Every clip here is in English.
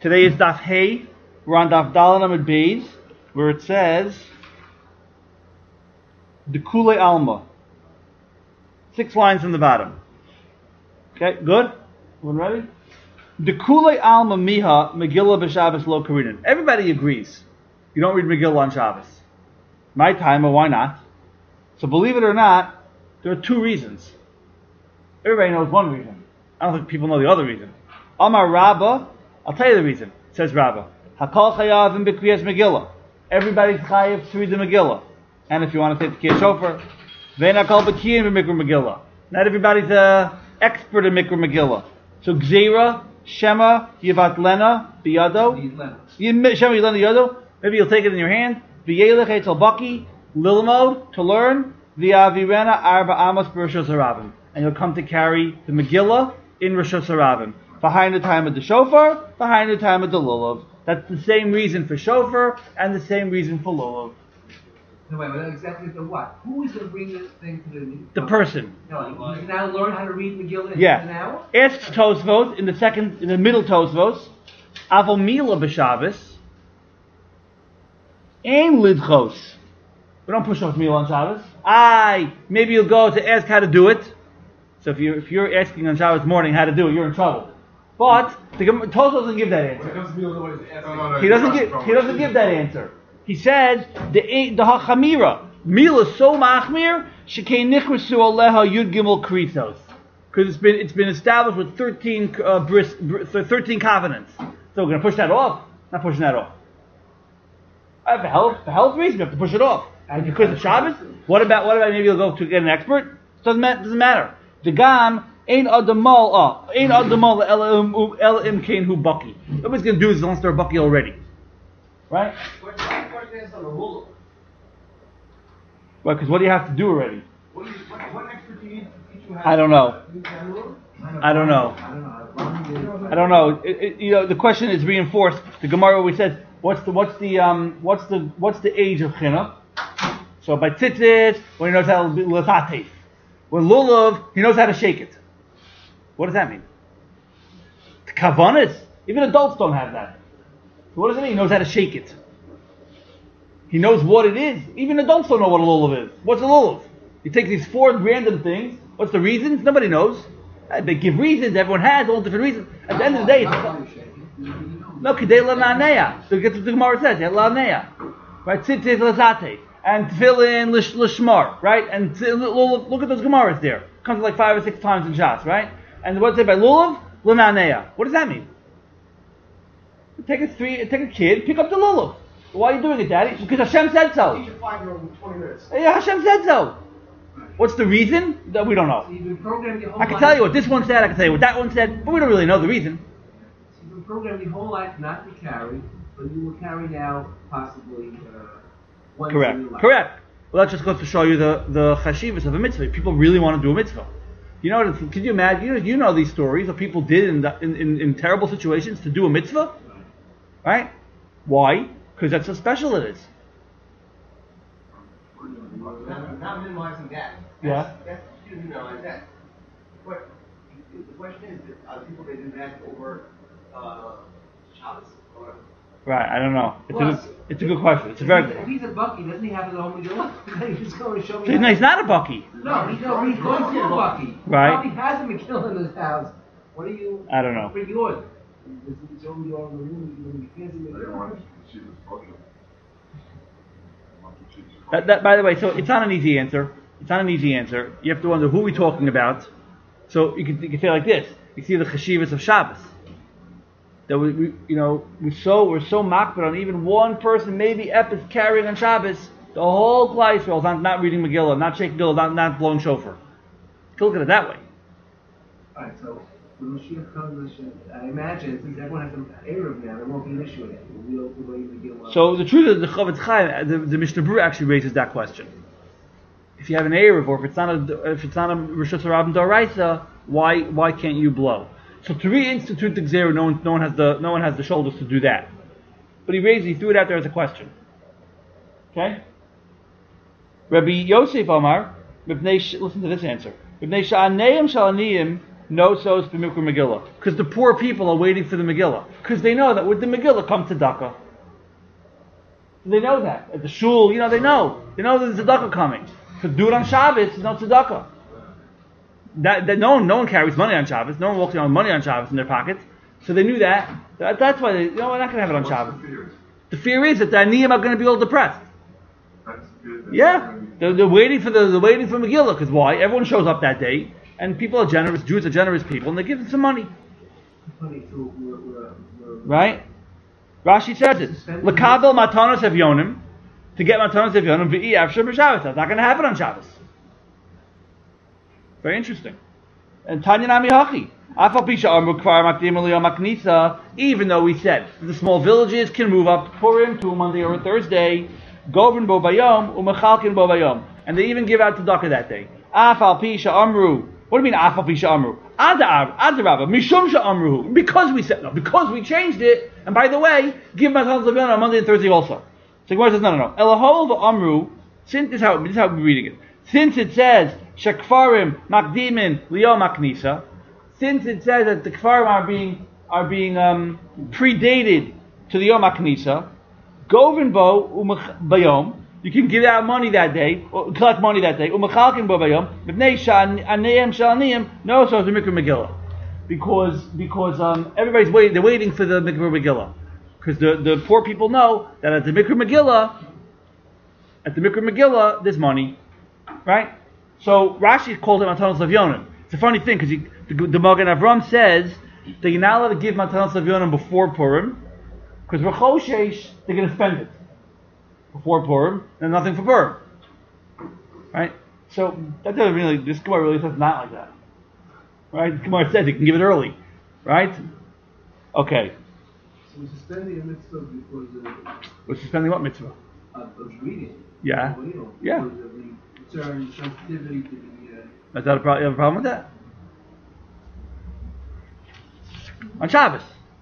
Today is Daf Hey. We're on Daf Dalan Amud Beis, where it says Dekule Alma. 6 lines from the bottom. Okay, good? Everyone ready? Dekule Alma Miha Megillah b'Shabbos Lo Karinin. Everybody agrees you don't read Megillah on Shabbos. My time, or why not? So believe it or not, there are 2 reasons. Everybody knows one reason. I don't think people know the other reason. Amar Rabba, I'll tell you the reason. Says Rabba, Hakol Chayavim b'Kriyas Megillah. Everybody's chayav to read the Megillah. And if you want to say the Kiyah Shofar, Vein Hakol B'Kiyin b'Mikra Megillah. Not everybody's expert in Mikra Megillah. So Gzeira, Shema, Yivat Lena, Biyado. Shema, Yilena, Yado. Maybe you'll take it in your hand. V'yelech Eitzel Baki, Lilmod, to learn. V'yavirena Arba Amos b'Roshos Harabim. And you'll come to carry the Megillah in Roshos Harabim. Behind the time of the shofar, behind the time of the lulav. That's the same reason for shofar and the same reason for lulav. No, wait, but exactly for what? Who is going to bring this thing to the person. No, you can now learn how to read Megillah in an hour? Asks Tosfos in the middle Tosfos, Avol Mila b'Shabbos, and Lidchos. We don't push off Mila on Shabbos. Maybe you'll go to ask how to do it. So if you're asking on Shabbos morning how to do it, you're in trouble. But Tosfos doesn't give that answer. He doesn't give that answer. He said the hachamira mila so machmir shekei nichrasu aleha yud gimel krisos, because it's been established with 13 covenants. So we're going to push that off. Not pushing that off. For health reason, we have to push it off. And because of Shabbos, what about maybe you'll go to get an expert? Doesn't matter. The gam. Ain't adamal el imkain hu bucky. Nobody's going to do this unless they're bucky already. Right? Well, because what do you have to do already? What expert do you need to teach you how to I don't know. The question is reinforced. The Gemara always says, what's the age of chinuch? So by tzitzit, when he knows how to be latate. When lulav, he knows how to shake it. What does that mean? Kavanas? Even adults don't have that. So what does it mean? He knows how to shake it. He knows what it is. Even adults don't know what a lulav is. What's a lulav? You take these 4 random things. What's the reasons? Nobody knows. They give reasons. Everyone has all different reasons. At the end of the day, no, kidei la'naneya. So that's what the Gemara says. La'naneya. Right? Tzitzit l'zate. And tefillin l'shmar. Right? And look at those Gemaras there. It comes like 5 or 6 times in Shas. Right? And what's it by lulav? L'naneya. What does that mean? Take a kid, pick up the lulav. Why are you doing it, Daddy? Because Hashem said so. teach a 5-year-old in 20 minutes? Yeah, Hashem said so. What's the reason? That we don't know. So you've been programmed your whole I can tell you what this one said, I can tell you what that one said, but we don't really know the reason. So you've been programmed your whole life not to carry, but you will carry now possibly once in your life. Correct. Well, that just goes to show you the chashivas of a mitzvah. People really want to do a mitzvah. You know, can you imagine? You know these stories of people did in terrible situations to do a mitzvah, right? Why? Because that's how special it is. Not minimizing that. Yeah. You minimize that. But the question is, are people they do that over Shabbos? Right, I don't know. It's a good question. It's a very good If one. he's a bucky, doesn't he have his own Megillah? He's going to show me. No, he's not a bucky. No, he's going to a bucky. Right. Probably has a Megillah in his house. What are you? I don't know. Bring yours. It's only your room. You can't see Megillah. That, by the way, so it's not an easy answer. You have to wonder who we're talking about. So you can say like this. You see the chashivas of Shabbos. That we're so mocked on even one person, maybe Epis carrying on Shabbos, the whole Klal Yisrael is not reading Megillah, not shaking Megillah, not blowing shofar. You can look at it that way. Alright, so when Mashiach comes, I imagine since everyone has some Erev now, there won't be an issue with it. We'll the way Megillah. So the truth is, the Chavetz Chaim, the Mishnah Berurah actually raises that question. If you have an Erev, or if it's not a Rosh Hashanah D'Oraisa, why can't you blow? So to reinstitute the Gzeira, no one has the shoulders to do that. But he threw it out there as a question. Okay? Rabbi Yosef Amar, listen to this answer. Rabbi Sha'aneim Shalaniyim no sos b'mikra Megillah. Because the poor people are waiting for the Megillah. Because they know that with the Megillah comes tzedakah. They know that. At the shul, they know. They know there's tzedakah coming. To do it on Shabbos, there's no tzedakah. That no one carries money on Shabbos. No one walks around with money on Shabbos in their pockets. So they knew that. That's why we're not going to have it on Shabbos. The fear is that the aniyim are going to be all depressed. Yeah, they're waiting for Megillah, because why? Everyone shows up that day, and people are generous. Jews are generous people, and they give them some money. Right? Rashi says it. L'kabel matanos evyonim, to get matanos evyonim v'i avshar b'Shabbos. That's not going to happen on Shabbos. Very interesting. And Tanya Nami Hachi. Even though we said the small villages can move up Purim to a Monday or a Thursday, Govern bo bayom umechalkin bo bayom, and they even give out tzedakah that day. Afal pisha amru. What do you mean afal pisha amru? Adarabba mishum amru. Because we said no, because we changed it. And by the way, give matan levion on Monday and Thursday also. So Gemara says no. Elahol amru. Since this is how we're reading it. Since it says shekfarim makdimin liyom maknisa. Since it says that the kfarim are being predated to the Yom HaKnisa, Govin bo bayom, you can give out money that day, or collect money that day. Umachalkin bo bayom, mipnei sha'aniyim sha'aniyim, no, so it's the Mikra Megillah, because everybody's waiting. They're waiting for the Mikra Megillah, because the poor people know that at the Mikra Megillah, there's money, right? So Rashi called it Matanos Levyonim. It's a funny thing, because the Magen Avram says that you're not allowed to give Matanos Levyonim before Purim, because Rechoshesh, they're going to spend it before Purim, and nothing for Purim. Right? So, that doesn't really, this Gemara really says not like that. Right? The Gemara says you can give it early. Right? Okay. So we're suspending a mitzvah because We're suspending what mitzvah? of reading. Yeah. Yeah. Because of the concern, sensitivity to the... Is that you have a problem with that? On Shabbos.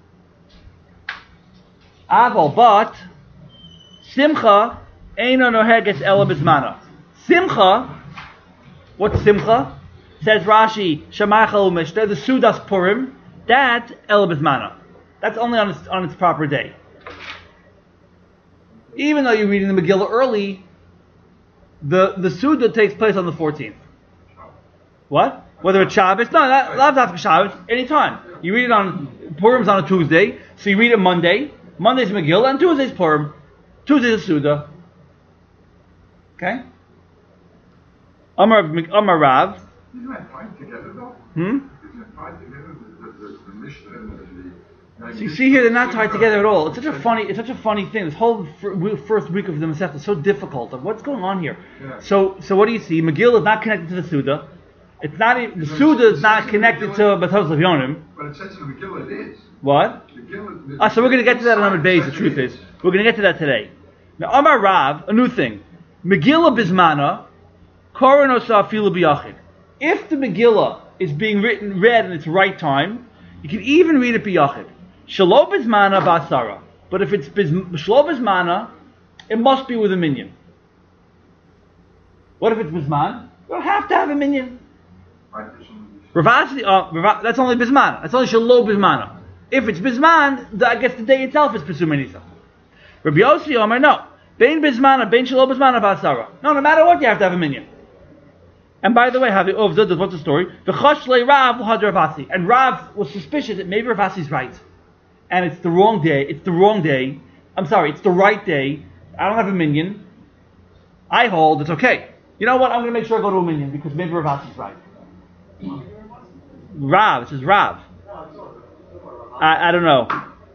Aval, but Simcha eino noheges ela bizmana. Simcha, what's Simcha? Says Rashi, Shemachal Mishta, the Sudas Purim, that ela bizmana. That's only on its proper day. Even though you're reading the Megillah early, the Suda takes place on the 14th. What? Whether it's Shabbos? No, not after Shabbos. Anytime. You read it on Purim's on a Tuesday, so you read it Monday. Monday's Megillah, and Tuesday's Purim. Tuesday's Suda. Okay? Amar Rav. Isn't that tied together though? Isn't it tied together? The Mishnah and the... So you see here, they're not tied together at all. It's such a funny thing. This whole first week of the Masechta is so difficult. Like, what's going on here? Yeah. So what do you see? Megillah is not connected to the Suda. It's not even, the Suda is not connected to Matanos Levyonim. But it says in the Megillah it is. What? So we're going to get to that on Amud Beis. The truth is, we're going to get to that today. Now, Amar Rav, a new thing. Megillah Bismana, Koran Osa Afilu B'Yachid. If the Megillah is being read in its right time, you can even read it B'Yachid. Shelo Bismana B'Asara. But if it's Shelo Bismana, it must be with a minyan. What if it's Bisman? You don't have to have a minyan. Ravasi, that's only Bismana. That's only Shelo Bismana. If it's Bisman, I guess the day itself is Pesum Menisa. Rabbi Yossi Omer, no. Bein Bismana, Bein Shelo Bismana B'Asara. No matter what, you have to have a minyan. And by the way, what's the story? And Rav was suspicious that maybe Ravasi's right. And it's the wrong day. It's the right day. I don't have a minyan. I hold it's okay. You know what? I'm going to make sure I go to a minyan because maybe Ravasi's right. Rav, it says Rav. I don't know.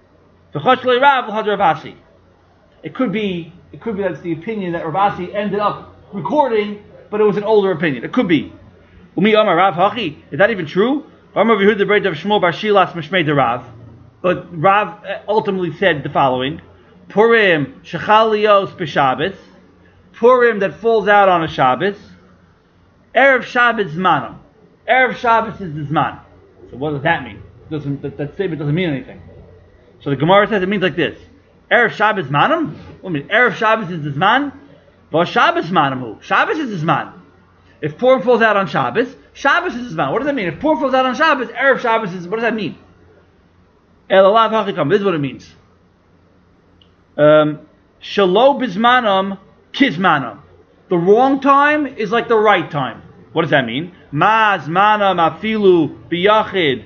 It could be that's the opinion that Ravasi ended up recording, but it was an older opinion. It could be. Umi Amar Rav Hachi. Is that even true? Amar V'Yehuda the Breit of Shmuel Bar Shilas Mishmei de Rav. But Rav ultimately said the following: Purim shechalios b'Shabbos. Purim that falls out on a Shabbos. Erev Shabbos zmanam. Erev Shabbos is the zman. So what does that mean? That statement doesn't mean anything. So the Gemara says it means like this: Erev Shabbos zmanam. What do you mean? Erev Shabbos is the zman. Shabbos zmanam hu. Shabbos is the zman. If Purim falls out on Shabbos, Shabbos is Zman. What does that mean? If Purim falls out on Shabbos, Erev Shabbos is, what does that mean? Elalav Hachikam. This is what it means. Shalo Bizmanam Kizmanam. The wrong time is like the right time. What does that mean? Ma Zmanam Afilu Biyachid.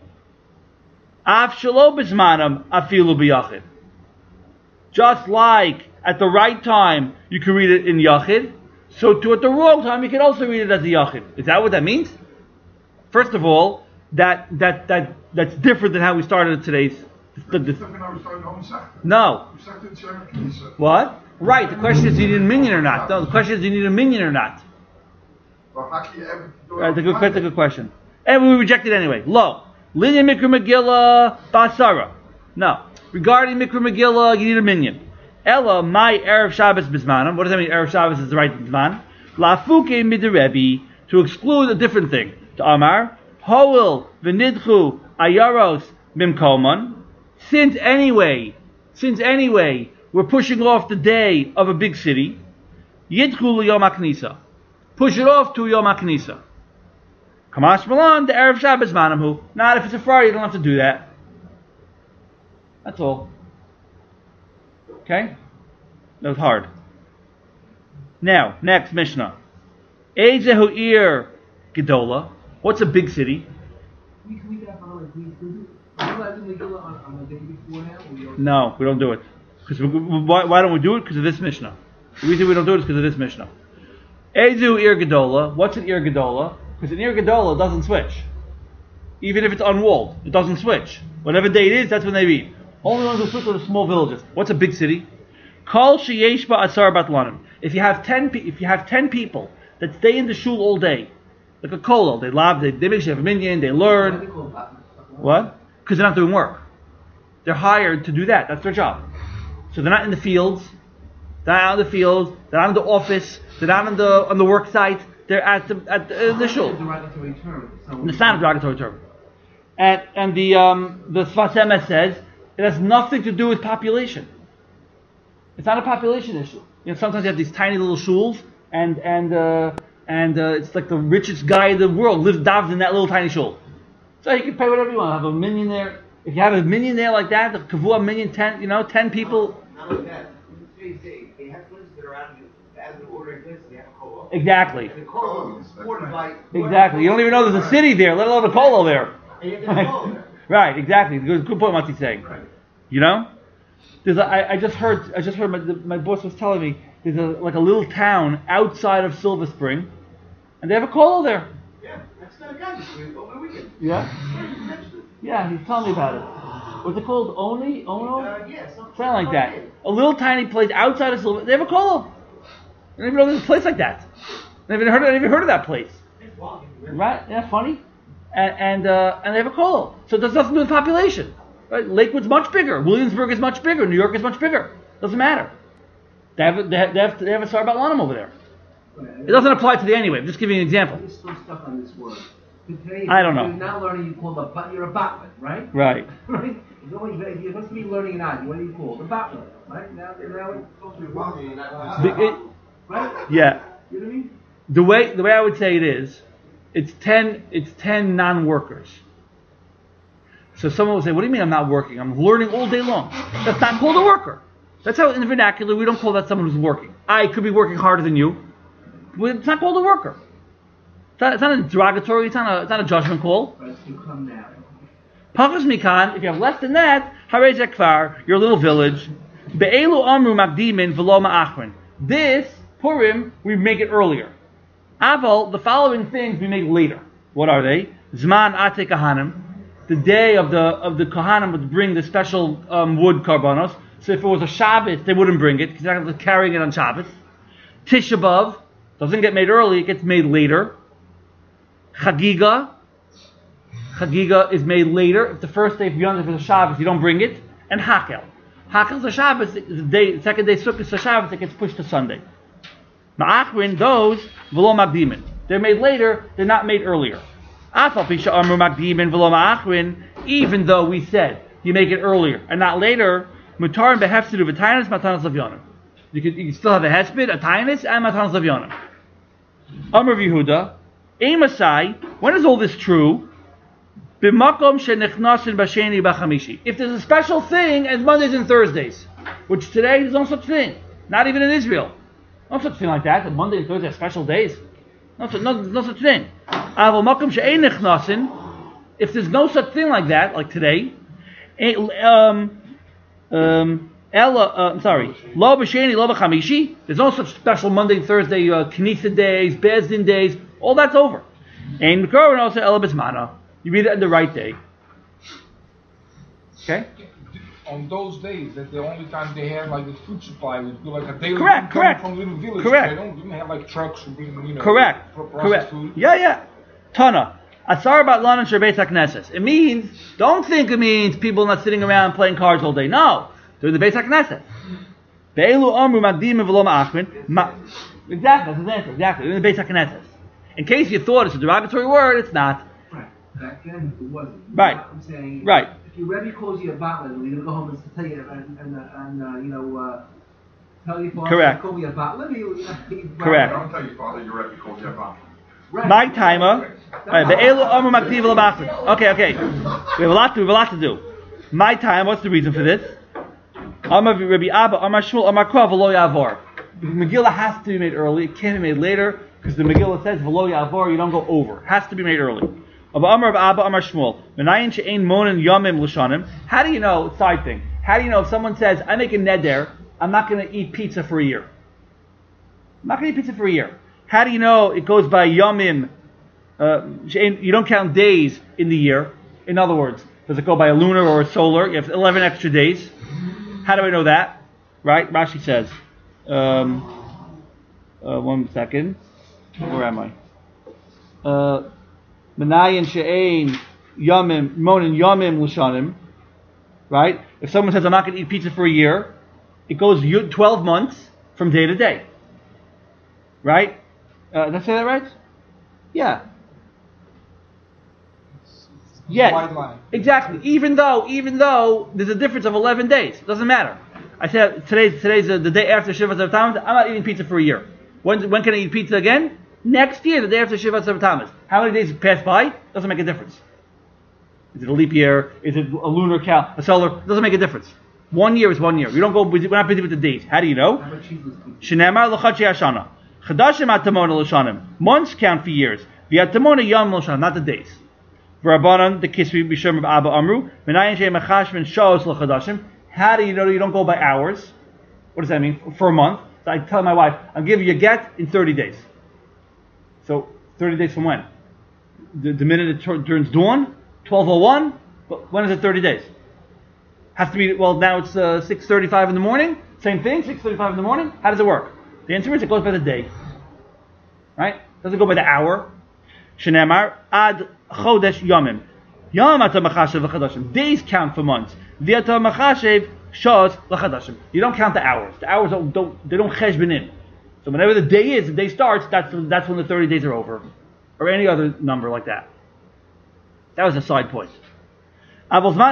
Af Shalo Bizmanam Afilu Biyachid. Just like at the right time you can read it in Yachid, so too at the wrong time you can also read it as a Yachid. Is that what that means? First of all, that's different than how we started today's. No. What? Right. The question is, do you need a minion or not? No. The question is, do you need a minion or not? Right. That's a good question. And we reject it anyway. Lo. Linya Mikra Megillah Basara. No. Regarding Mikra Megillah, you need a minion. Ella, my Erev Shabbos Bismanam. What does that mean? Erev Shabbos is the right Bisman. Lafuke Midirebi, to exclude a different thing. To Amar, Hoel Venidchu Ayaros Mimkoman. Since anyway, we're pushing off the day of a big city, Yidchu Yom HaKnisa. Push it off to Yom HaKnisa. Kamash Malan, the Erev Shabbos Manamhu. Not if it's a Friday, you don't have to do that. That's all. Okay? That was hard. Now, next Mishnah. Ezehu Ir Gedola. What's a big city? No, we don't do it. Why don't we do it? Because of this Mishnah. The reason we don't do it is because of this Mishnah. Ezehu Ir Gedola. What's an Ir Gedola? Because an Ir Gedola doesn't switch. Even if it's unwalled, it doesn't switch. Whatever day it is, that's when they read. Only ones who switch are the small villages. What's a big city? Kol sheyesh ba asar batlanim. If you have 10 people that stay in the shul all day, like a kollel, they love, they make sure they have a minyan, they learn. What? Because they're not doing work. They're hired to do that. That's their job. So they're not in the fields. They're not out in the fields. They're not in the office. They're not on the work site. They're at the shul. It's not a derogatory term. And the Sfas Emes says it has nothing to do with population. It's not a population issue. You know, sometimes you have these tiny little shuls, and it's like the richest guy in the world lives davs in that little tiny shul. So you can pay whatever you want. Have a minion there. If you have a minion there like that, the kavua minion, 10 people. Not like that. They have places that are out of the ordering places. They have a co-op. Exactly. The co-op is supported by. Exactly. You don't even know there's a city there, let alone a kollel there. And you have to go there. Right. Exactly. Good point. What he's saying. You know. I just heard my boss was telling me there's a little town outside of Silver Spring, and they have a kollel there. Yeah, that's not a guy this week over the weekend. Yeah. Yeah, he's telling me about it. What's it called? Ono? Yeah, Something like that. A little tiny place outside of Silver. They have a kollel. I didn't even know there's a place like that. I never heard of that place. Right? Yeah, funny. And they have a kollel. So it does nothing to do with population. Right? Lakewood's much bigger. Williamsburg is much bigger. New York is much bigger. Doesn't matter. They have a Sar Batlanim over there. It doesn't apply to the anyway. I'm just giving you an example. There's still stuff on this word. Today, I don't know. You're not learning. You call you're a batman, right? Right. Right. You're supposed to be learning an art. What do you call the batman? Right now it's supposed to be walking. Right? Yeah. You know what I mean? The way I would say it is, it's 10 non-workers. So someone will say, what do you mean I'm not working? I'm learning all day long. That's not called a worker. That's how in the vernacular we don't call that someone who's working. I could be working harder than you. But it's not called a worker. It's not a derogatory, it's not a judgment call. But it's to come now. Pachas mikan, if you have less than that, harei zekvar, your little village. Be'elu amru makdimin v'lo ma'achrin. This, Purim, we make it earlier. Aval, the following things we make later. What are they? Zman ate kahanim. The day of the Kohanim would bring the special wood karbanos. So if it was a Shabbos, they wouldn't bring it because they're not carrying it on Shabbos. Tisha B'Av doesn't get made early; it gets made later. Chagiga is made later. If the first day of Yom Tov is a Shabbos, you don't bring it. And Hakel. Hakel's a Shabbos. The second day Sukkot is a Shabbos. It gets pushed to Sunday. Ma'achrin, those v'lo magdimin. They're made later. They're not made earlier. Even though we said you make it earlier and not later, mutar and behefsidu v'tainis matanas lavyonim. You can still have a hesped, a tainis, and matanas lavyonim. Amar Yehuda, Amasai, when is all this true? B'makom shenichnasin b'sheni b'chamishi. If there's a special thing as Mondays and Thursdays, which today there's no such thing, not even in Israel. No such thing like that. That Monday and Thursday are special days. No such thing. Aval makom she'ein nichnasin. If there's no such thing like that, like today, lo b'sheni lo b'chamishi. There's no such special Monday, Thursday, Knisa days, Bezdin days. All that's over. And Mikorin also ela b'zmana. You read it on the right day. Okay. On those days, that's the only time they have like the food supply. Would be like a daily Correct. from little villages. Correct. They didn't have like trucks who bring Correct. processed food. Yeah. Tana. Asar bat lan and sherbeit haknesses. It means, don't think it means people not sitting around playing cards all day. No. They're in the Beit HaKnesset. Be'elu amru magdim v'lo ma'achrin. Exactly, that's his answer. Exactly. They're in the Beit HaKnesset. In case you thought it's a derogatory word, it's not. Right. Back then, it wasn't. Right. I'm saying. Right. If your Rebbe calls you a butler, you're gonna go home and tell you tell your father. Correct. Call me a butler. Correct. Don't tell your father you're ready to call you a bomb. Right. My timer. Right. Be'elu amru magdim v'lo ma'achrin. Okay. We have a lot to do. My time. What's the reason for this? Amar Rabbi Abba, Amar Shmuel, Amar Kov, V'lo Yavor. The Megillah has to be made early. It can't be made later because the Megillah says V'lo Yavor. You don't go over. It has to be made early. Amar Abba, Amar Shmuel. Menayin she'ein monin yomim l'shanim. How do you know? Side thing. How do you know if someone says I make a neder, I'm not going to eat pizza for a year? I'm not going to eat pizza for a year. How do you know it goes by yomim? You don't count days in the year. In other words, does it go by a lunar or a solar? You have 11 extra days. How do I know that? Right? Rashi says. 1 second. Where am I? Menayin she'ein yomim, monin yomim l'shanim. Right? If someone says, I'm not going to eat pizza for a year, it goes 12 months from day to day. Right? Did I say that right? Yeah. Wide line. Exactly. Even though there's a difference of 11 days, it doesn't matter. I said today's the day after Shivat Tammuz. I'm not eating pizza for a year. When can I eat pizza again? Next year, the day after Shivat Tammuz. How many days pass by? Doesn't make a difference. Is it a leap year? Is it a lunar a solar? Doesn't make a difference. 1 year is 1 year. We don't go. We're not busy with the days. How do you know? Shenamar l'chachi hashana. Chadashim atamona l'shanim. Months count for years. V'atamona yom l'shanim, not the days. V'rabanan the kisvi b'shem of Abba Amru. V'nayin she'em achashvin shos l'chadashim. How do you know you don't go by hours? What does that mean? For a month. So I tell my wife, I'm giving you a get in 30 days. So 30 days from when? The minute it turns dawn? 12:01? But when is it 30 days? Has to be, well, now it's 6:35 in the morning. Same thing, 6:35 in the morning. How does it work? The answer is it goes by the day. Right? It doesn't go by the hour. Shenamar ad chodesh yomim. Yom ata machashev l'chadashim. Days count for months. V'ata machashev shos l'chadashim. You don't count the hours. The hours don't cheshbon in. So whenever the day starts, that's when the 30 days are over. Or any other number like that. That was a side point. All the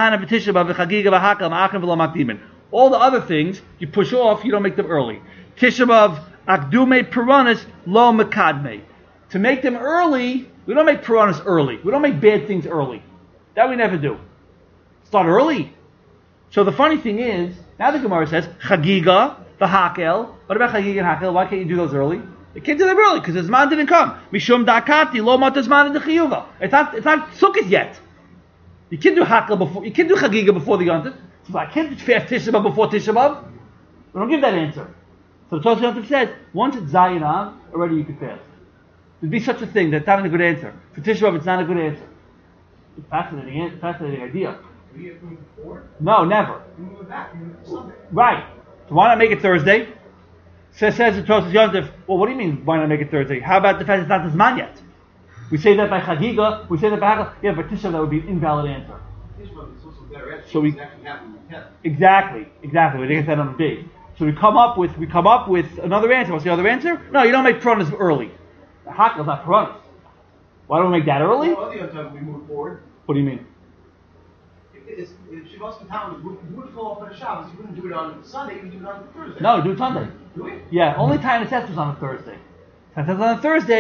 other things, you push off, you don't make them early. Tisha B'Av, akdume puranis lo mekadme. To make them early, we don't make puranis early. We don't make bad things early. That we never do. Start early. So the funny thing is, now the Gemara says, Chagiga, the Hakel. What about Chagiga and Hakel? Why can't you do those early? You can't do them early because the Zman didn't come. Mishum dakati lo matazman d'chiyuva. It's not Sukkot yet. You can't do Hakel before. You can't do Chagiga before the Yontif. So I can't fast Tisha B'Av before Tisha B'Av. We don't give that answer. So the Tosfos Yontif says once it's Zayin on, already you can fast. There'd be such a thing that's not a good answer. For Tisha B'Av, it's not a good answer. It's fascinating idea. Do you move it forward? No, never. You move it back. You move it to Sunday. Right. So why not make it Thursday? Says the Tosfos Yontif. Well, what do you mean? Why not make it Thursday? How about the fact it's not the Zman yet? We say that by Chagiga. We say that by Hakel. Yeah, but Tisha B'Av, that would be an invalid answer. Tisha B'Av is also better answer. So we actually happen in the 10th. Exactly. We didn't get that on the day. So we come up with another answer. What's the other answer? No, you don't make Puranis early. The Hakel's not Puranis. Why don't we make that early? Well, the other time we move forward. What do you mean? If Shabbos K'Tam would fall off on a Shabbos, you wouldn't do it on Sunday, you would do it on Thursday. No, do it Sunday. Do we? Yeah, only time it says was on a Thursday. Time it says on a Thursday,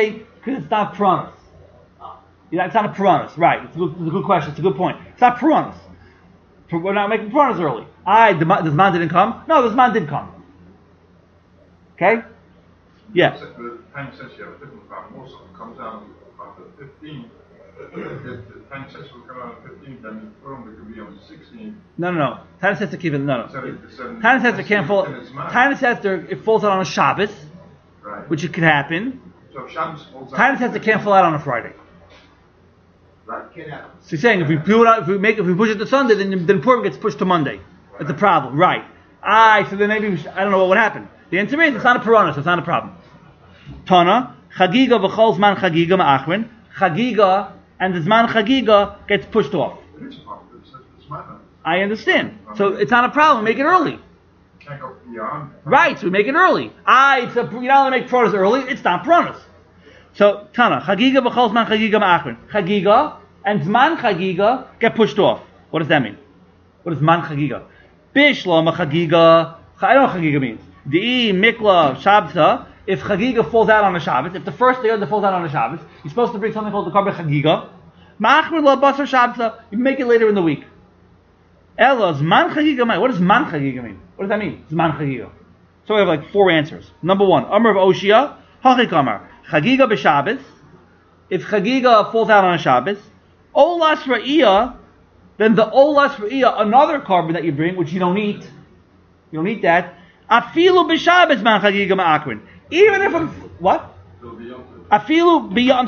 Because it's not Puranas. It's not a Puranas. Right. It's a good question. It's a good point. It's not Puranas. We're not making Puranas early. The Zman didn't come? No, the Zman did come. Okay? Yeah. The time says you have a different problem. Also, it comes out after 15. If the time says will come out on 15, then the firm could be on 16. No. Tanis Hester keep it. No. Tanis Hester can't fall. Tanis Hester, it falls out on a Shabbos, right. Which it could happen. So if Shabbos falls out. Tanis Hester can't fall out on a Friday. Right. Can't happen. So you're saying if we push it to Sunday, then Purim gets pushed to Monday. That's a problem, right? So then maybe I don't know what would happen. The answer is it's not a Puranas, so it's not a problem. Tana Chagiga v'chol zman Chagiga ma'achrin. Chagiga and the zman Chagiga gets pushed off. It is a problem. It's matter. I understand. So it's not a problem. Make it early. Can't go beyond. Right. So we make it early. You're not allowed to make Puranas early. It's not Puranas. So Tana Chagiga v'chol zman Chagiga ma'achrin. Chagiga and zman Chagiga get pushed off. What does that mean? What is man Chagiga? Bishlam Chagiga. I don't know what Chagiga means. Di Mikla Shabta. If Chagiga falls out on a Shabbos, if the first day of the falls out on a Shabbos, you're supposed to bring something called the Karban Chagiga. Ma'achrin lo basar Shabta. You make it later in the week. Ella Zman Chagiga mean. What does man Chagiga mean? What does that mean? Zman Chagiga. So we have like 4 answers. Number 1, Amr of Oshia, Hachik Amar. Chagiga b'Shabbos. If Chagiga falls out on a Shabbos, Olas Ra'iyah. Then the Olas Ra'iyah, another carbon that you bring, which you don't eat. You don't eat that. Afilu b'Shabbos man Chagiga ma'akrin. Even if what? Afilu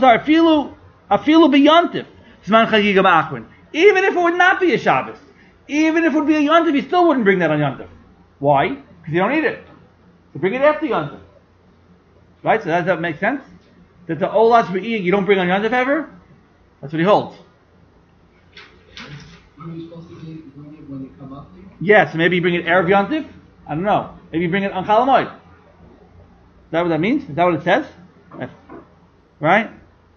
b'Yontif zman Chagiga ma'akrin. Even if it would not be a Shabbos, even if it would be a Yontif, you still wouldn't bring that on Yontif. Why? Because you don't eat it. So bring it after Yontif. Right? So does that make sense? That the Olas Ra'iyah you don't bring on Yontif ever? That's what he holds. Are you supposed to bring it when you come up here? Yeah, so maybe you bring it Erev Yontif? I don't know. Maybe you bring it on Chol Hamoed. Is that what that means? Is that what it says? Right?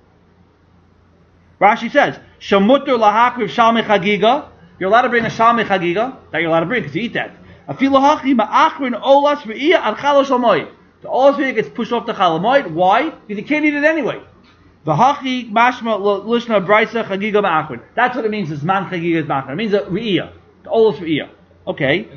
Rashi says, Shamutter lahakriv shalmei chagiga. You're allowed to bring a shalmei chagiga. That you're allowed to bring because you eat that. Afilu hachi ma'achrin olas re'iyah ad chalosh hamoed. The olas re'iyah gets pushed off the Chol Hamoed. Why? Because you can't eat it anyway. The hachi mashma lishna brisa chagiga ma'achrin. That's what it means. Is man chagiga is ma'achrin. It means a re'iyah. The olas re'iyah. Okay.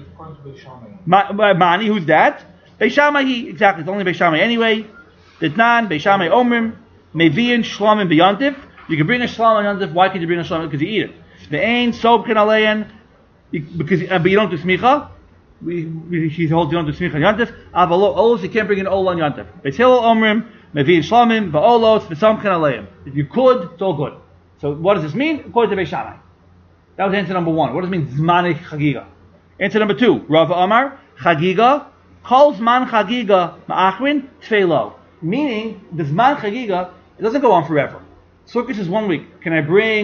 Mani, who's that? Beishamai, exactly. It's only Beishamai anyway. Ditnan, Beishamai Omrim, Mevian, Shlomim, B'Yontif. You can bring a Shlom on Yontif. Why can you bring a Shlom? Because you eat it. The Ain, Sob, Kanaleyan, because but you don't do Smicha. He holds you don't do Smicha on Yontif. Avalo, Olos, you can't bring an Ol on Yontif. Beis Hillel Omrim, Mevian, Shlomim, Va'olos, V'Som, Kanaleyan. If you could, it's all good. So what does this mean? According to Beishamai. That was answer number 1. What does it mean, Zmanik Chagiga? Answer number 2, Rav Amar, Chagiga, Kol Zman Chagiga Ma'achrin Tfeilo. Meaning, the Zman Chagiga, it doesn't go on forever. Sukkot is 1 week. Can I bring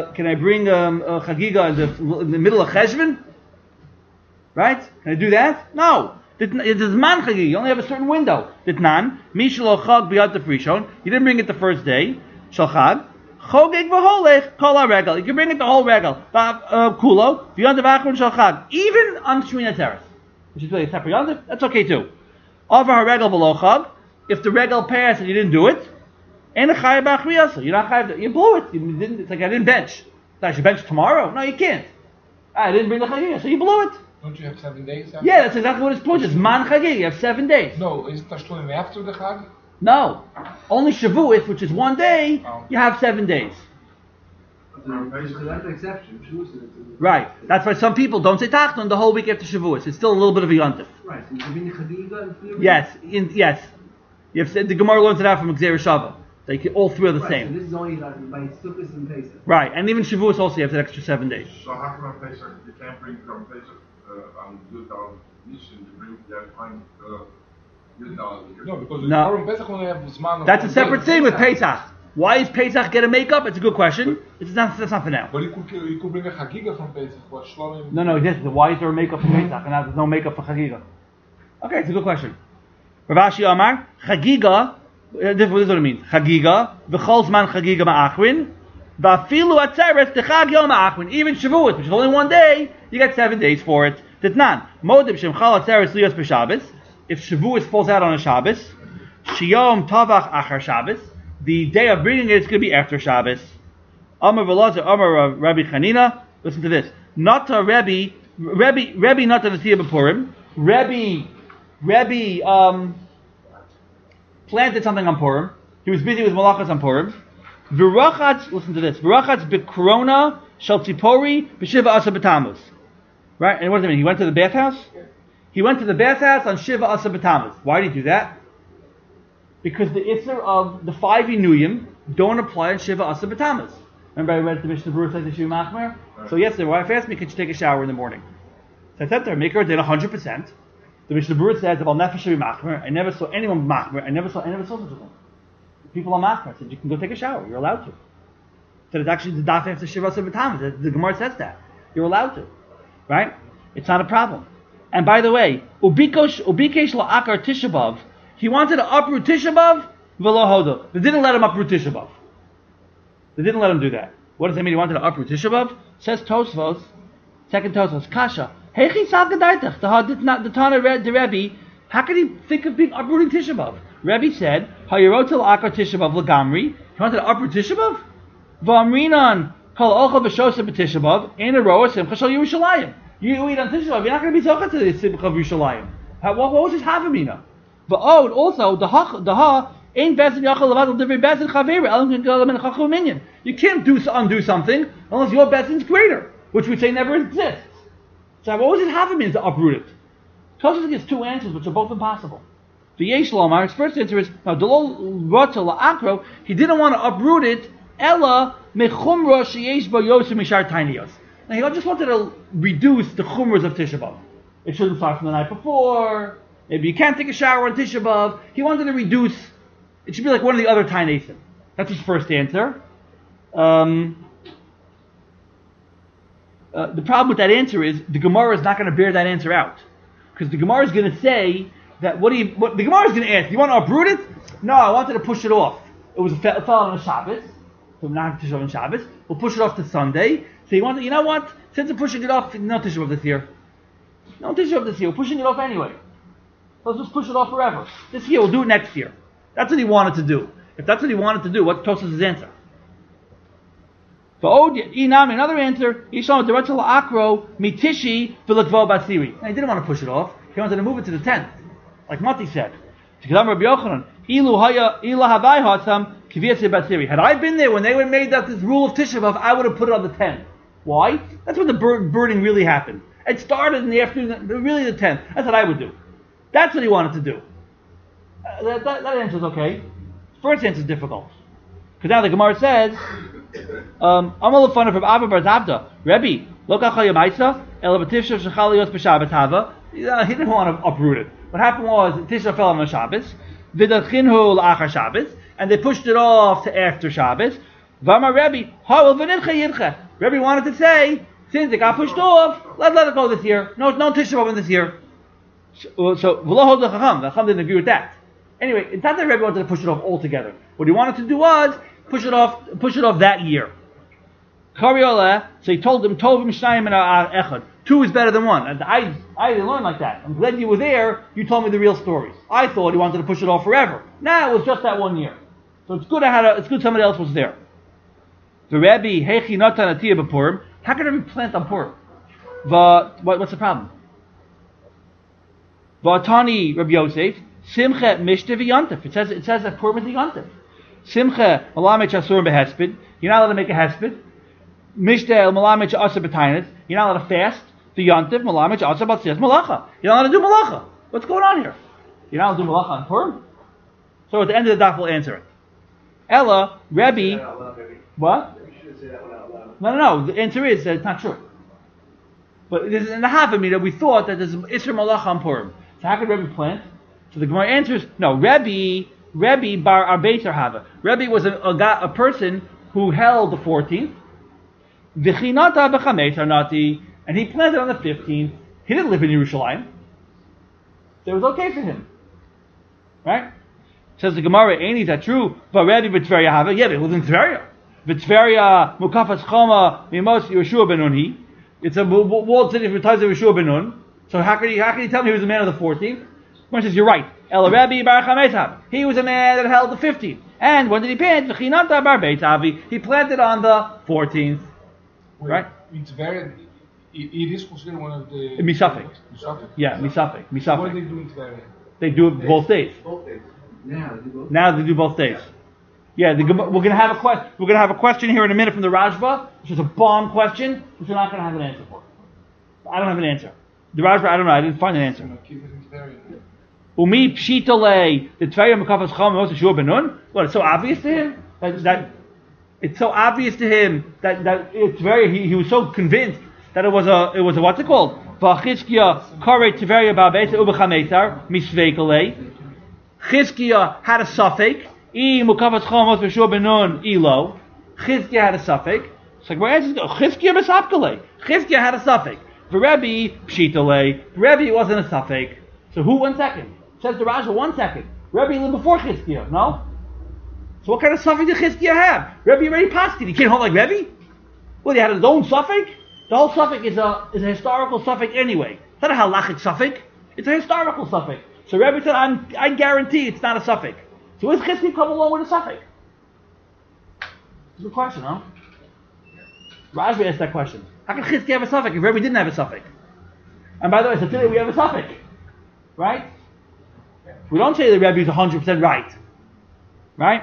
Chagiga in the middle of Cheshvan? Right? Can I do that? No. It's Zman Chagiga. You only have a certain window. Ditnan, Mishlo Chag B'Yontif Rishon. You didn't bring it the first day. Shalchag. Chogeg v'holech kol ha-regal. You can bring it the whole regal. Kulo, v'yontif achron shalchag. Even on Shmini Atzeres, which is really a separate yontif, that's okay too. Over ha-regal v'lo chag. If the regal passed and you didn't do it, and a chayav b'achriyasa. You're not chayav. You blew it. It's like I didn't bench. I should bench tomorrow. No, you can't. I didn't bring the chagiga, so you blew it. Don't you have 7 days? After? Yeah, that's exactly what it's point. It's man chagiga. You have 7 days. No, is it Tashluim after the Chag? No, only Shavuot, which is 1 day. You have 7 days. So that's an exception. Right. That's why some people don't say Tachton the whole week after Shavuos. It's still a little bit of a yontif. Right. So you can bring the Chagiga and Tefillah? Yes. You have said, the Gemara learns it out from Gzeir Shava. All 3 are the same. So this is only like by Sukkot and Pesach. Right. And even Shavuos also you have that extra 7 days. So how come on Pesach you can't bring from Pesach on Yud Nissan? You bring find Yud No, because no. Purim Pesach only have Zman. That's a separate thing with Pesach. Why is Pesach get a makeup? It's a good question. That's not for now. But you could bring a Chagiga from Pesach. What Shlomim? No. Why is there a makeup for Pesach and now there's no makeup for Chagiga? Okay, it's a good question. Rav Ashi Amar Chagiga. This is what it means. Chagiga v'chol zman Chagiga ma'achrin v'afilu atzeres techag yom ma'achrin. Even Shavuot, which is only 1 day, you get 7 days for it. Ditnan modib shemchal atzeres liyos b'Shabbos. If Shavuot falls out on a Shabbos, shiyom tavach achar Shabbos. the day of bringing it's going to be after Shabbos. Amar Velazar, Amar Rabbi Chanina. Listen to this. Nata Rebbe Nata Nasiya B'Purim. Rebbe planted something on Purim. He was busy with malachas on Purim. V'rachatz, listen to this. V'rachatz b'korona shel tzipori b'shiva asa b'tammuz. Right? And what does it mean? He went to the bathhouse? He went to the bathhouse on Shiva asa b'tammuz. Why did he do that? Because the Isser of the 5 Inuyim don't apply on Shiva asa b'tammuz. Remember I read the Mishnah Berurah like the Shiva Machmer? So yesterday, my wife asked me, could you take a shower in the morning? So I said to her, make her did 100%. The Mishnah Berurah says about Nefesh Shiva Machmer, I never saw anyone Machmer, I never saw such a thing. People on Machmer. I said, you can go take a shower, you're allowed to. So it's actually the daf after Shiva asa b'tammuz. The Gemara says that. You're allowed to. Right? It's not a problem. And by the way, Ubikesh la'akar Tisha B'Av, he wanted to uproot Tisha B'Av, v'lo hodo. They didn't let him uproot Tisha B'Av. They didn't let him do that. What does that mean? He wanted to uproot Tisha B'Av? Says Tosfos, second Tosfos, Kasha. Hechi salkadaitach, the Tana the Rebbe, how could he think of being uprooting Tisha B'Av? Rebbe said, Hayirot la'akar Tisha B'Av l'gamri. He wanted to uproot Tisha B'Av? V'amrinan kol ocha v'shosa b'Tisha B'Av, ein a roa simcha shel Yerushalayim. You eat on Tisha B'Av, you're not going to be zocha to the simcha of Yerushalayim. What was his havamina? But also the ha ain't bezin yachal levad divrei bezin chaver elam can go and chachu minyan. You can't undo something unless your bezin's greater, which we say never exists. So what was his havamina to uproot it? Tosfos gives 2 answers, which are both impossible. The Yesh Lomar, his first answer is now Delol Rata La'akro. He didn't want to uproot it. Ella mechumra sheyesh bo yosem mishar tainiyos. Now he just wanted to reduce the chumras of Tisha B'Av. It shouldn't start from the night before. Maybe you can't take a shower on Tisha B'Av. He wanted to reduce. It should be like one of the other Tainesim. That's his first answer. The problem with that answer is the Gemara is not going to bear that answer out, because the Gemara is going to say that what the Gemara is going to ask. You want to uproot it? No, I wanted to push it off. It fell on a Shabbos, so not Tisha B'Av on Shabbos. We'll push it off to Sunday. So you know what? Since we're pushing it off, no Tisha B'Av this year. No Tisha B'Av this year. We're pushing it off anyway. Let's just push it off forever. This year, we'll do it next year. That's what he wanted to do. If that's what he wanted to do, what's Tosfos' answer? Another answer, Yishlam Deretzal Akro Mitishi V'Latvo Basiri. And he didn't want to push it off. He wanted to move it to the 10th, like Mati said. Had I been there when they made that this rule of Tisha B'Av, I would have put it on the 10th. Why? That's when the burning really happened. It started in the afternoon, really the 10th. That's what I would do. That's what he wanted to do. That answer is okay. First answer is difficult. Because now the Gemara says, Amal fun of Abba Bar Zabda, Rebbe, Lokachal Yamaisa, Elabatisha Shachalios B'Shabbat Hava. He didn't want to uproot it. What happened was Tisha fell on Shabbos, Vidachinhu L'Achar Shabbos, and they pushed it off to after Shabbos. Vama Rebbe, Ha'ul V'Nincha Yincha. Rebbe wanted to say, since it got pushed off, let it go this year. No Tisha B'Av this year. So V'lo Hod L'Chacham. The Chacham didn't agree with that. Anyway, it's not that Rebbe wanted to push it off altogether. What he wanted to do was push it off that year. So he told him, Shnayim and Echad. 2 is better than 1. And I didn't learn like that. I'm glad you were there. You told me the real stories. I thought he wanted to push it off forever. Now it was just that 1 year. So it's good somebody else was there. The Rebbe, Hechi Natan Atiyah B'Purim. How can Rebbe plant on Purim? What's the problem? V'atani Rabbi Yosef, Simcha Mishta V'Yontif. It says that Purim is the Yontif. Simcha Malamech Asurim B'Hesped. You're not allowed to make a Hesped. Mishta Malamech Asa B'Tainis. You're not allowed to fast. The Yontif Malamech Asa B'Tzias Malacha. You're not allowed to do Malacha. What's going on here? You're not allowed to do Malacha on Purim? So at the end of the daf we'll answer it. Ella, Rebbe. What? You should say that one out loud. No. The answer is that it's not true. But it is in the Havamina we thought that there's Isra Malacha on Purim. So how could Rebbe plant? So the Gemara answers, no, Rebbe bar Arbeitar Hava. Rebbe was a person who held the 14th. V'chinata b'chamesh arnati, and he planted on the 15th. He didn't live in Yerushalayim. So it was okay for him. Right? Says the Gemara, ain't that true? But Rebbe b'Tveria Hava, yeah, they lived in Tveria. B'Tveria mukafas choma mimos Yeshua ben Nun. It's a walled city for ties of Yeshua ben Nun. So how can he tell me he was a man of the 14th? Gemara says, you're right. El Rabbi Bar Chamesav. He was a man that held the 15th. And when did he plant? V'chinata Bar Beit Avi. He planted on the 14th. Right? It's very. It is considered one of the. Misafik. Misafik. Yeah, Misafik. What do Misafik. they do in Tveria? They do it both days. Both days. Now they do both days. Yeah, we're gonna have a question. We're gonna have a question here in a minute from the Rajba, which is a bomb question, which we're not gonna have an answer for. I don't have an answer. The Rajba, I don't know. I didn't find an answer. Keep it in Tveria. Umi pshitale the Tveria mekafas cham mos shur benun. What? It's so obvious to him that it's so obvious to him that it's very. He was so convinced that it was a what's it called? V'chizkiya kare Tveria ba'beisa ubechametar misveikale. Chizkiya had a suffix. I mukafas chamos b'shur benun ilo. Chizkiya had a suffix. It's like, where is it? Chizkiya b'sapkale. Chizkiya had a suffix. For Rebbe, pshitale. For Rebbe, it wasn't a suffix. So who? 1 second. Says the Raja, 1 second. Rebbe lived before Chizkiya, no? So what kind of suffix did Chizkiya have? Rebbe already passed it. He can't hold like Rebbe? Well, he had his own suffix. The whole suffix is a historical suffix anyway. It's not a halachic suffix. It's a historical suffix. So Rebbe said, I guarantee it's not a suffix. So where's Chizkiya come along with a suffix? It's a good question, huh? Rajvi asked that question. How can Chizkiya have a suffix if Rebbe didn't have a suffix? And by the way, so today we have a suffix. Right? We don't say that Rebbe is 100% right. Right?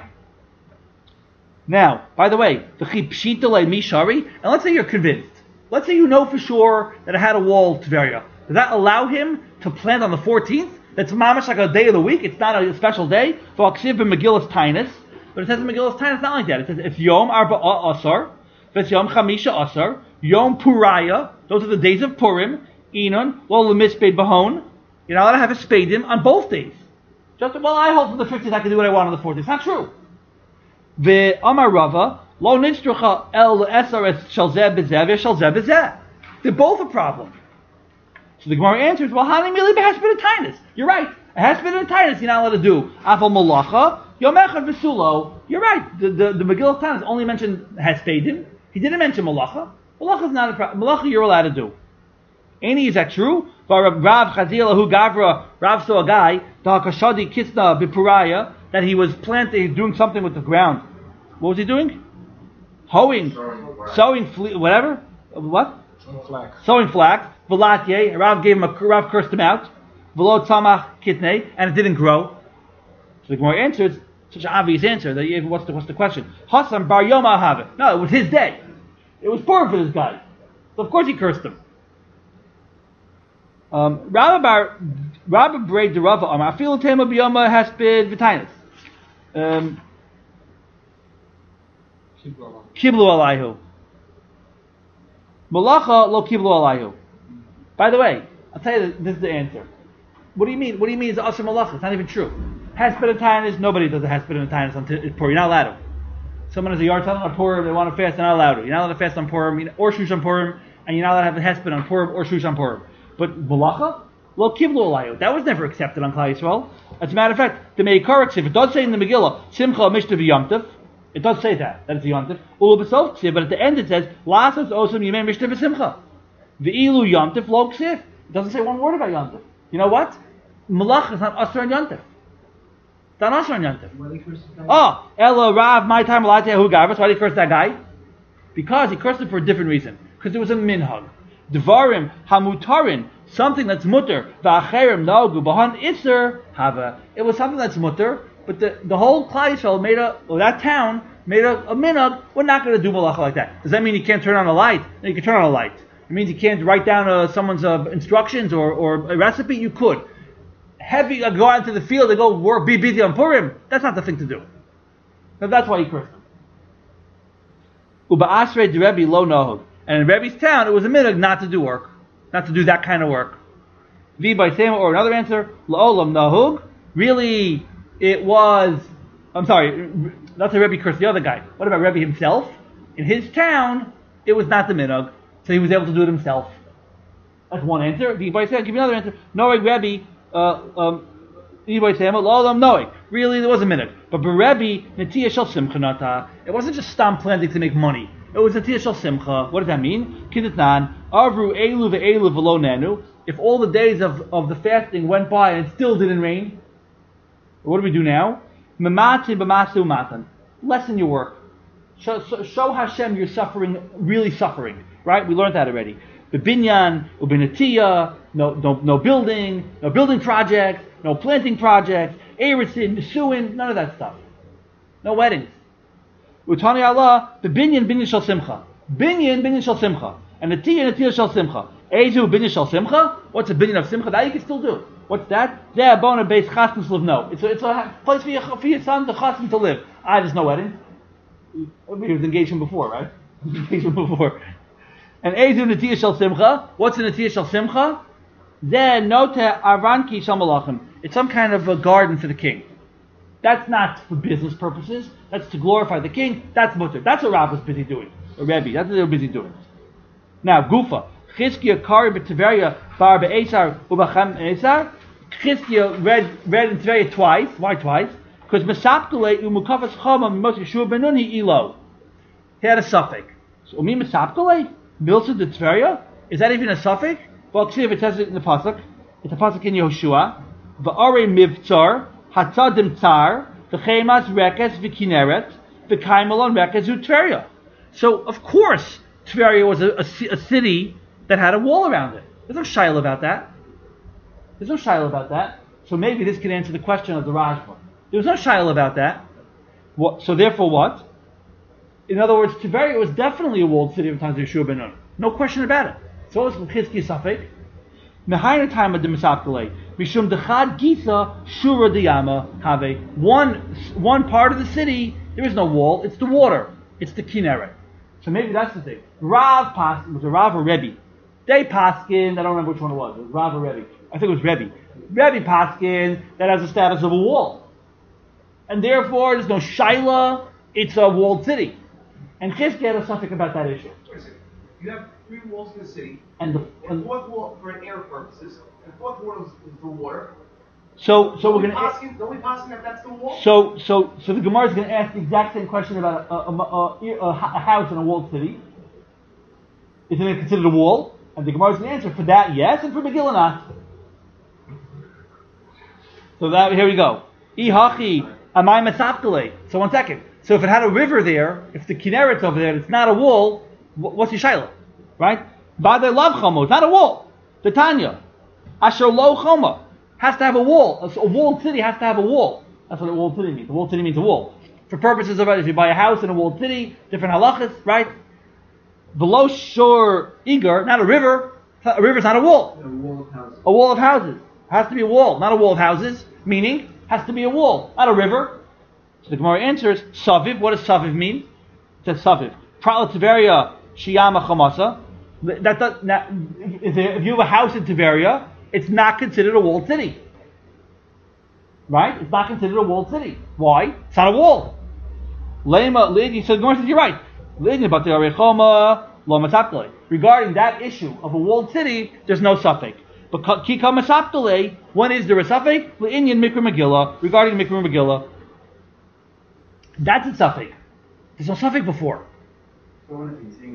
Now, by the way, the Chipshitale Mishari, and let's say you're convinced. Let's say you know for sure that it had a wall Tveria. Does that allow him to plant on the 14th? That's mamash like a day of the week. It's not a special day. V'aksiv b'Megillas Tainus. But it says in Megillas Tainus not like that. It says it's Yom Arba Asar, it's Yom Chamisha Asar, Yom Puraya. Those are the days of Purim. Inon, Lo Lemispeid Bahon. You're not allowed to have a spadim on both days. Just, well, I hold from the 50th, I can do what I want on the 14th. It's not true. The Amar Rava, Lo Nitzrucha El Esar Es Shalzeh Bezeh Shalzeh Bezeh. They're both a problem. So the Gemara answers, well, Hani Mili Behespeditinus. You're right. A Hespeditinus you're not allowed to do. Afal Malacha, Yom Echad V'Sulo. You're right. The Megillah Tainus only mentioned Hespedim. He didn't mention Malacha. Malacha is not a problem. Malacha you're allowed to do. Any, is that true? Rav Chazila who Gavra, Rav saw a guy, Kashadi Kisna Bipuraya, that he was planting, doing something with the ground. What was he doing? Hoeing, sowing, whatever. What? Sowing flax. Velatye. Rav cursed him out. Velo Tzamach Kitne, and it didn't grow. So the Gemara answers such an obvious answer that you, what's the question? Hasan Bar Yoma Have. No, it was his day. It was poor for this guy. So of course he cursed him. Rabbi Braid the Rava Amar Afilu Tema Biyoma Haspid V'Tainus. Kiblu Alayhu. Malacha lo Kiblu Alayhu. By the way, I'll tell you this is the answer. What do you mean? What do you mean it's Asr Malacha? It's not even true. Haspid and Tainus, nobody does a Haspid and Tainus until it's Purim. You're not allowed to. Someone has a yard sale on Purim, they want to fast, they're not allowed to. You're not allowed to fast on Purim or Shush on Purim, and you're not allowed to have a Haspid on Purim or Shush on Purim. But Malacha? Lo Kiblu Alayhu. That was never accepted on Klal Yisrael. As a matter of fact, the Meikar Ksiv, it does say in the Megillah, Simcha Mishtav Yomtiv. It does say that it's a Yomtiv. Ulu B'Sov Ksiv, but at the end it says, Lasas Osam Yimei Mishtav Simcha. The Ilu Yomtiv Lo Ksiv. It doesn't say one word about Yomtiv. You know what? Malacha is not Asr on Yomtiv. It's not Asr on Yomtiv. Oh, Ella Rav, my time, Why did he curse that guy? Because he cursed him for a different reason. Because it was a minhag. Devarim hamutarin, something that's mutter. Va'acherim nagu bahan iser hava. It was something that's mutter, but the whole Klal Yisrael that town made a minhag. We're not going to do malacha like that. Does that mean you can't turn on a light? No, you can turn on a light. It means you can't write down someone's instructions or a recipe. You could. Go out into the field and go work, be busy on Purim. That's not the thing to do. So that's why he cursed him. Uba asrei de Rebbe lo nohug. And in Rebbe's town, it was a minhag not to do work, not to do that kind of work. V by Sama, or another answer, la'olam nahug. Really, it was. I'm sorry, that's a Rebbe cursed the other guy. What about Rebbe himself? In his town, it was not the minhag, so he was able to do it himself. That's one answer. V by Sama, give me another answer. Noeg Rebbe, V by Sama, la'olam noeg. Really, there was a minhag, but Rebbe netiyah shel simchanata. It wasn't just stam planting to make money. It was Natiyah Shel Simcha. What does that mean? Kidetnan, Avru Elu ve'elu v'lo nenu. If all the days of the fasting went by and it still didn't rain, what do we do now? Memati b'masu matan. Lessen your work. Show Hashem you're suffering, really suffering. Right? We learned that already. The binyan, ubinatiyah, no building projects, no planting projects, eritzin, nisuin, none of that stuff. No weddings. Utani Allah, the binyan shel simcha. Binyan shel simcha. And the natiyah shel simcha. Ezu binyan shel simcha? What's a binyan of simcha? That you can still do. What's that? Zeh bona beis chasnas live. No. It's a place for your son, the chassan, to live. There's no wedding. He was engaged before, right? Engaged before. And Ezu Natiyah Shel Simcha. What's the Natiyah Shel Simcha? Then Note Aranki Shel Malachim. It's some kind of a garden for the king. That's not for business purposes. That's to glorify the king. That's mutter. That's what Rav was busy doing. Or Rebbe. That's what they were busy doing. Now, Gufa. Chizkiya Kari B'Tiveria Bar Be'esar Ubachem Esar. Chizkiya read in Tiveria twice. Why twice? Because Mesapkule Umukafas Choma Mimos Yeshua Benuni Elo. He had a suffix. So Umi Mesapkule? Milsa de Tveria? Is that even a suffix? Well, see if it says it in the pasuk. It's a pasuk in Yehoshua. V'arei mivtzar hatzadim tzar v'chemas rekes v'kineret v'kaimalon rekes u'Tveria. So of course Tveria was a city that had a wall around it. There's no shaila about that. So maybe this could answer the question of the Rashba. There was no shaila about that. So therefore what? In other words, Tveria was definitely a walled city of times of Yeshua ben Nun. No question about it. So was Chizkiya Safek. Mehayin time of the Mesapkele. Mishum dechad gisa shura diyama have. One part of the city, there is no wall. It's the water. It's the Kinneret. So maybe that's the thing. Rav was a Rav or Rebbe. They paskin. I don't remember which one it was. It was Rav or Rebbe. I think it was Rebbe. Rebbe paskin that has the status of a wall, and therefore there's no shaila. It's a walled city. And Chizkiya had a suffix about that issue. Wait a second. You have 3 walls in the city, And the fourth wall for air purposes, and the fourth wall is for water. so we're going to. Don't we pass that that's the wall? So the Gemara is going to ask the exact same question about a house in a walled city. Isn't it considered a wall? And the Gemara is going to answer for that yes, and for Megillah not. So here we go. Ihachi amay mesapkele. So 1 second. So if it had a river there, if the Kinneret's over there, it's not a wall. What's the shaila, right? Badei love chomo. It's not a wall. The Tanya, asher lo choma, has to have a wall. A walled city has to have a wall. That's what a walled city means. A walled city means a wall. For purposes of if you buy a house in a walled city, different halachas, right? Below shore igar, not a river. A river's not a wall. A wall of houses. A wall of houses has to be a wall, not a wall of houses. Meaning has to be a wall, not a river. So the Gemara answers saviv. What does saviv mean? It says saviv. Pratla Tiveria shiyama chamasa. If you have a house in Tiveria, it's not considered a walled city. Right? It's not considered a walled city. Why? It's not a wall. Lema lidi. So the Gemara says you're right. Regarding that issue of a walled city, there's no suffix. But kika masaptale, when is there a suffix? Le'inyan mikra Megillah, regarding mikra Megillah. That's a suffix. There's no suffix before. What?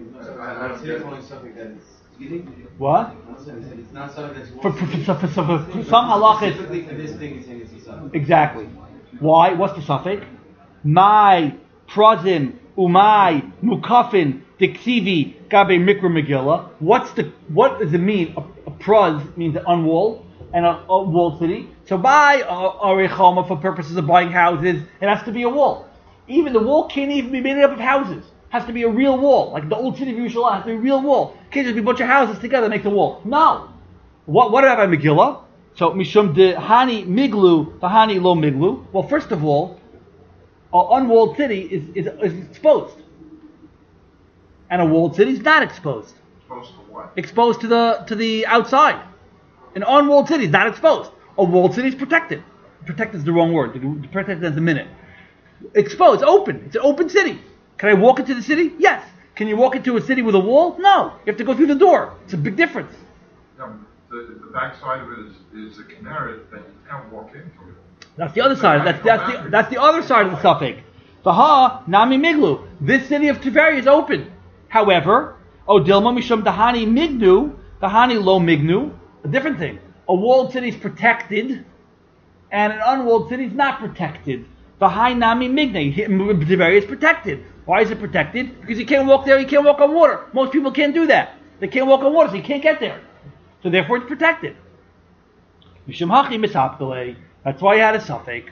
It's not something that's For some halachas. Exactly. Why? What's the suffix? My prazim umay mukafin diksivi gabe mikra Megillah. What does it mean? A praz means an unwalled and a walled city. So by arechoma for purposes of buying houses, it has to be a wall. Even the wall can't even be made up of houses. It has to be a real wall. Like the old city of Yerushalayim has to be a real wall. It can't just be a bunch of houses together that make the wall. No. What about Megillah? So mishum de hani miglu v'hani lo miglu. Well, first of all, an unwalled city is exposed, and a walled city is not exposed. Exposed to what? Exposed to the outside. An unwalled city is not exposed. A walled city is protected. Protected is the wrong word. Protected is a minute. Exposed, open. It's an open city. Can I walk into the city? Yes. Can you walk into a city with a wall? No. You have to go through the door. It's a big difference. Yeah, the backside of it is a Kinneret that you can't walk into it. That's the other side. That's the other side of the suffix. Vaha nami miglu. This city of Tiveria is open. However, O Dilma Mishum Dahani Mignu, Dahani Lo Mignu, a different thing. A walled city is protected, and an unwalled city is not protected. Dahai Nami Migne, Tiberia is protected. Why is it protected? Because you can't walk there, you can't walk on water. Most people can't do that. They can't walk on water, so you can't get there. So therefore it's protected. Mishum Hachi Misapkale. That's why he had a suffix.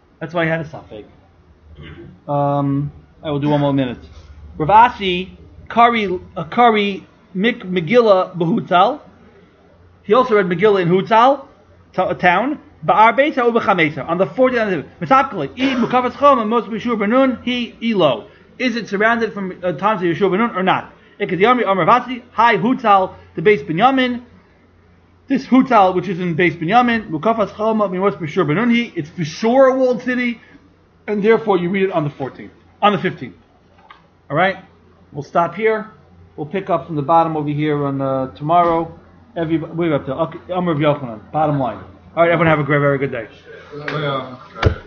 I will do one more minute. Rav Ashi, Kari Megillah Behutzal. He also read Megillah in Hutzal, a town. Ba'ar Beisa Ubechamesa. On the 14th Misapkale. I Mukafas Chom and Mos B'Shur Benun. He Elo. Is it surrounded from times of Yeshua Benun or not? Ekadiyami Amar Vasi. Hi Hutzal, the base Binyamin. This Hutzal, which is in base Binyamin, Mukafas Chalma Mimos B'Shur Benunhi, it's for sure a walled city, and therefore you read it on the 14th, on the 15th. Alright? We'll stop here. We'll pick up from the bottom over here on tomorrow. We're up to Amr of Yochanan, bottom line. Alright, everyone have a very good day. Yeah.